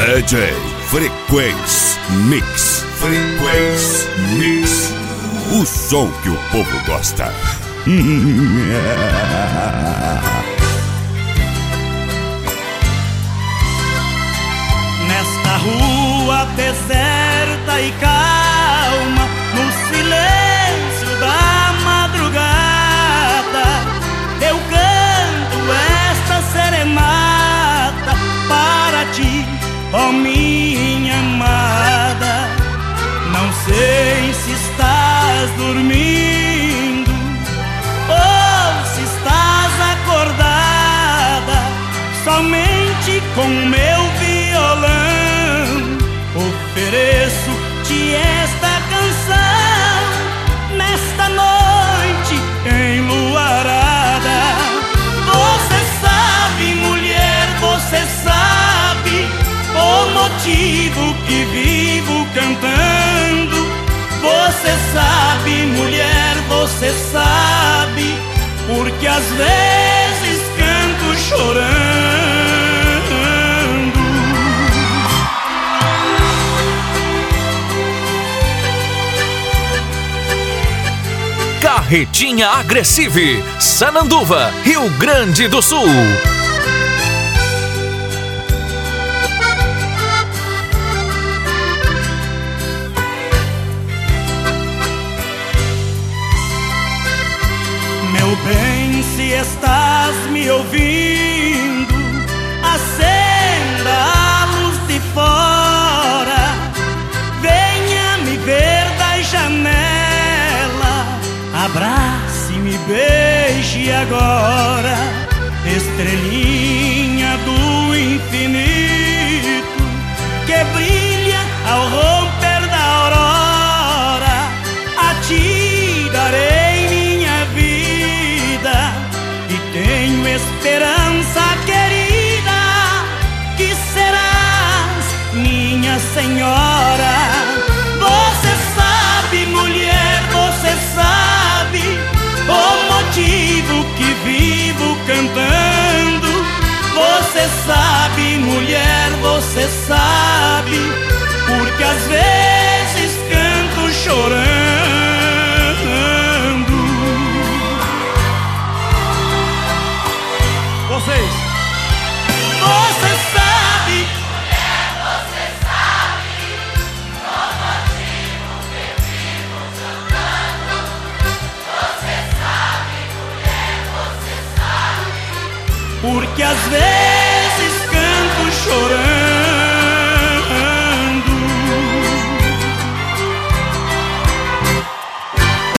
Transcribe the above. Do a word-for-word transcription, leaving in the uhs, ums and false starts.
D J Frequência Mix. Frequência Mix. O som que o povo gosta. Nesta rua deserta e calma, no silêncio da madrugada, eu canto esta serenata para ti, ó minha amada. Não sei se estás dormindo ou se estás acordada. Somente com meu violão ofereço-te esta canção nesta noite enluarada. Você sabe, mulher, você sabe o motivo que vivo cantando. Você sabe, mulher, você sabe, porque às vezes canto chorando. Carretinha Agressive, Sananduva, Rio Grande do Sul. Meu bem, se estás me ouvindo, acenda a luz de fora, venha me ver da janela, abrace-me, beije agora, estrelinha do infinito que brilha ao romper da aurora. A ti darei minha vida e tenho esperança, querida, que serás minha senhora. Você sabe, mulher, você sabe o motivo que vivo cantando. Você sabe, mulher, você sabe, porque às vezes canto chorando. Vocês, você sabe, mulher, você sabe o motivo que vivo cantando. Você sabe, mulher, você sabe, porque às vezes canto chorando.